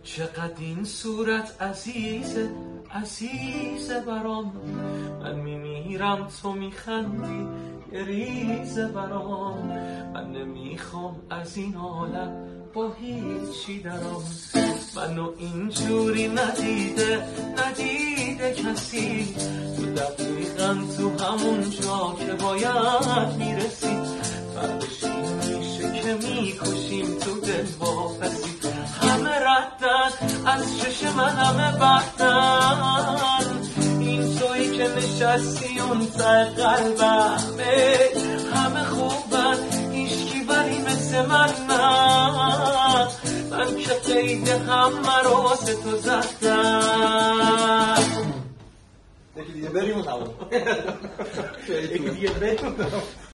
چقدر این صورت عزیزه عزیزه برام، من میمیرم تو میخندی یه ریزه برام. من نمیخوام از این عالم با هیچی درام، منو اینجوری ندیده کسی. تو دقیقا تو همون جا که باید میرسی، بعدش این میشه که میکشیم تو دل واپسی. همه ردن از چش من، همه بدن، این تویی که نشستی اون ته قلبمه. همه خوبن هیچکی ولی مثل من نه، من که قید همه راز تو زدم. یکی دیگه بریم و تمام. یکی دیگه بریم.